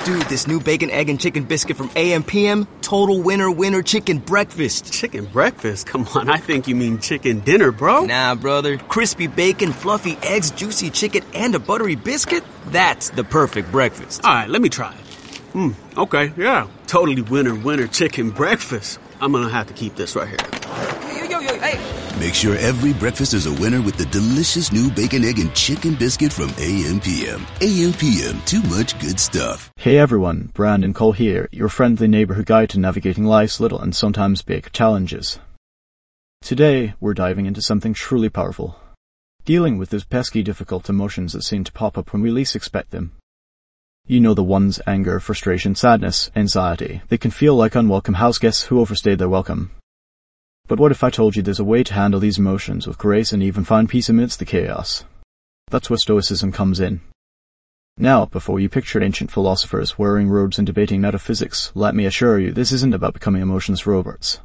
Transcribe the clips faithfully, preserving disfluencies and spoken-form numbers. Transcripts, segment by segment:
Dude, this new bacon, egg, and chicken biscuit from A M P M, total winner, winner chicken breakfast. Chicken breakfast? Come on, I think you mean chicken dinner, bro. Nah, brother. Crispy bacon, fluffy eggs, juicy chicken, and a buttery biscuit? That's the perfect breakfast. All right, let me try it. Hmm, okay, yeah. Totally winner, winner chicken breakfast. I'm gonna have to keep this right here. Yo, yo, yo, hey. Make sure every breakfast is a winner with the delicious new bacon, egg, and chicken biscuit from A M P M. A M P M, too much good stuff. Hey everyone, Brandon Cole here, your friendly neighborhood guide to navigating life's little and sometimes big challenges. Today, we're diving into something truly powerful. Dealing with those pesky difficult emotions that seem to pop up when we least expect them. You know the ones: anger, frustration, sadness, anxiety. They can feel like unwelcome house guests who overstayed their welcome. But what if I told you there's a way to handle these emotions with grace and even find peace amidst the chaos? That's where Stoicism comes in. Now, before you pictured ancient philosophers wearing robes and debating metaphysics, let me assure you this isn't about becoming emotions robots.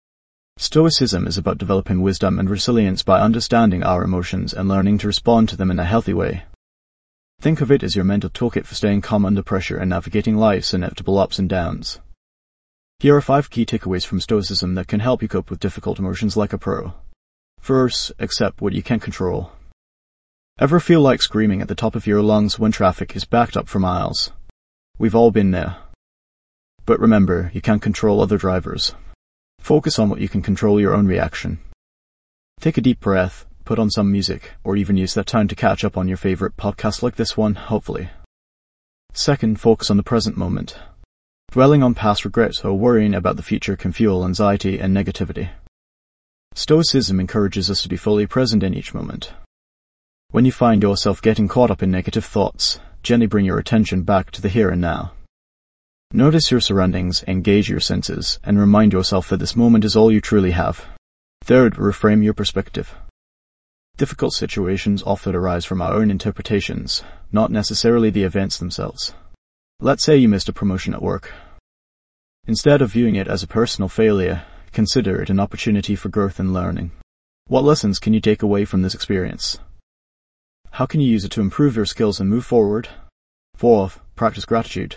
Stoicism is about developing wisdom and resilience by understanding our emotions and learning to respond to them in a healthy way. Think of it as your mental toolkit for staying calm under pressure and navigating life's inevitable ups and downs. Here are five key takeaways from Stoicism that can help you cope with difficult emotions like a pro. First, accept what you can't control. Ever feel like screaming at the top of your lungs when traffic is backed up for miles? We've all been there. But remember, you can't control other drivers. Focus on what you can control: your own reaction. Take a deep breath, put on some music, or even use that time to catch up on your favorite podcast like this one, hopefully. Second, focus on the present moment. Dwelling on past regrets or worrying about the future can fuel anxiety and negativity. Stoicism encourages us to be fully present in each moment. When you find yourself getting caught up in negative thoughts, gently bring your attention back to the here and now. Notice your surroundings, engage your senses, and remind yourself that this moment is all you truly have. Third, reframe your perspective. Difficult situations often arise from our own interpretations, not necessarily the events themselves. Let's say you missed a promotion at work. Instead of viewing it as a personal failure, consider it an opportunity for growth and learning. What lessons can you take away from this experience? How can you use it to improve your skills and move forward? Fourth, practice gratitude.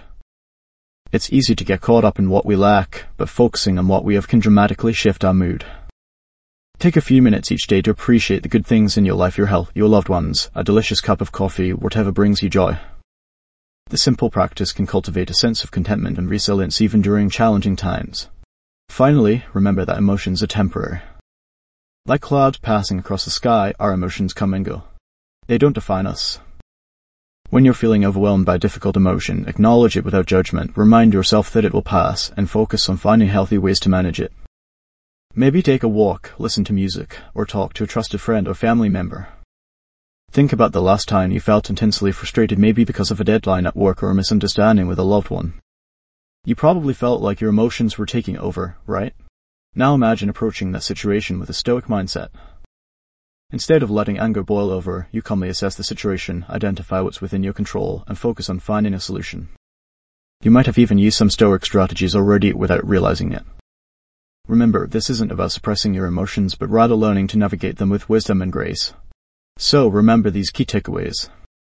It's easy to get caught up in what we lack, but focusing on what we have can dramatically shift our mood. Take a few minutes each day to appreciate the good things in your life: your health, your loved ones, a delicious cup of coffee, whatever brings you joy. This simple practice can cultivate a sense of contentment and resilience even during challenging times. Finally, remember that emotions are temporary. Like clouds passing across the sky, our emotions come and go. They don't define us. When you're feeling overwhelmed by a difficult emotion, acknowledge it without judgment, remind yourself that it will pass, and focus on finding healthy ways to manage it. Maybe take a walk, listen to music, or talk to a trusted friend or family member. Think about the last time you felt intensely frustrated, maybe because of a deadline at work or a misunderstanding with a loved one. You probably felt like your emotions were taking over, right? Now imagine approaching that situation with a stoic mindset. Instead of letting anger boil over, you calmly assess the situation, identify what's within your control, and focus on finding a solution. You might have even used some stoic strategies already without realizing it. Remember, this isn't about suppressing your emotions, but rather learning to navigate them with wisdom and grace. So remember these key takeaways.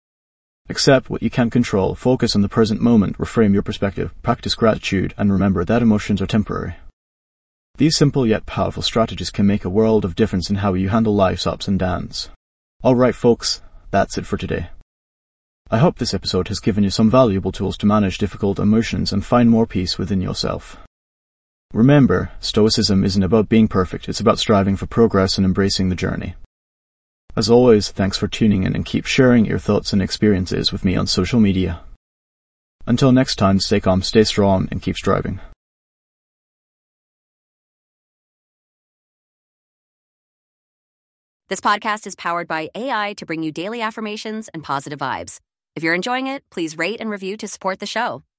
Accept what you can't control, focus on the present moment, reframe your perspective, practice gratitude, and remember that emotions are temporary. These simple yet powerful strategies can make a world of difference in how you handle life's ups and downs. Alright folks, that's it for today. I hope this episode has given you some valuable tools to manage difficult emotions and find more peace within yourself. Remember, Stoicism isn't about being perfect, it's about striving for progress and embracing the journey. As always, thanks for tuning in and keep sharing your thoughts and experiences with me on social media. Until next time, stay calm, stay strong, and keep striving. This podcast is powered by A I to bring you daily affirmations and positive vibes. If you're enjoying it, please rate and review to support the show.